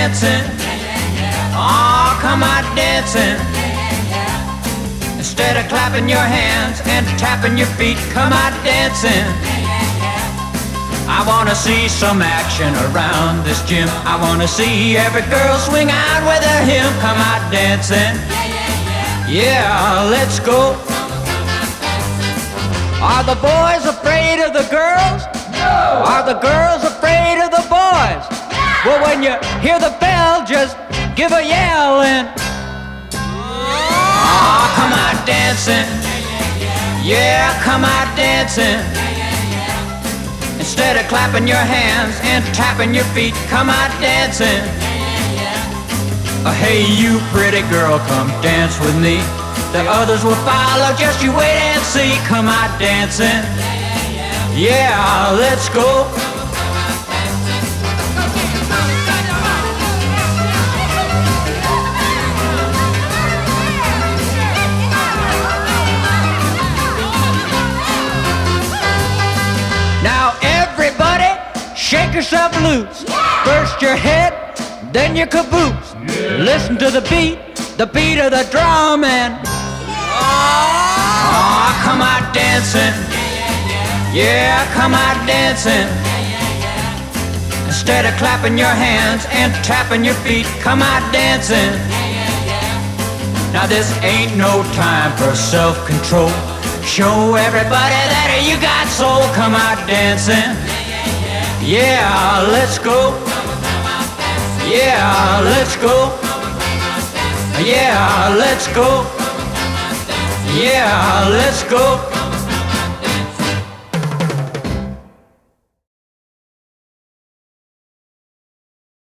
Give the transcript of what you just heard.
dancing. Oh, come out dancing. Instead of clapping your hands and tapping your feet, come out dancing. I wanna see some action around this gym. I wanna see every girl swing out with her hymn. Come out dancing. Yeah, let's go. Are the boys afraid of the girls? No. Are the girls afraid of the boys? Yeah. Well, when you hear the bell, just give a yell and oh, come out dancing. Yeah, come out dancing. Instead of clapping your hands and tapping your feet, come out dancing. Hey, you pretty girl, come dance with me. The others will follow, just you wait and see. Come out dancing. Yeah, let's go. Now everybody, shake yourself loose. First your head, then your caboose. Listen to the beat of the drum and oh, come out dancing. Yeah, come out dancing. Instead of clapping your hands and tapping your feet, come out dancing. Now this ain't no time for self-control. Show everybody that you got soul. Come out dancing. Yeah, let's go. Yeah, let's go. Yeah, let's go. Yeah, let's go.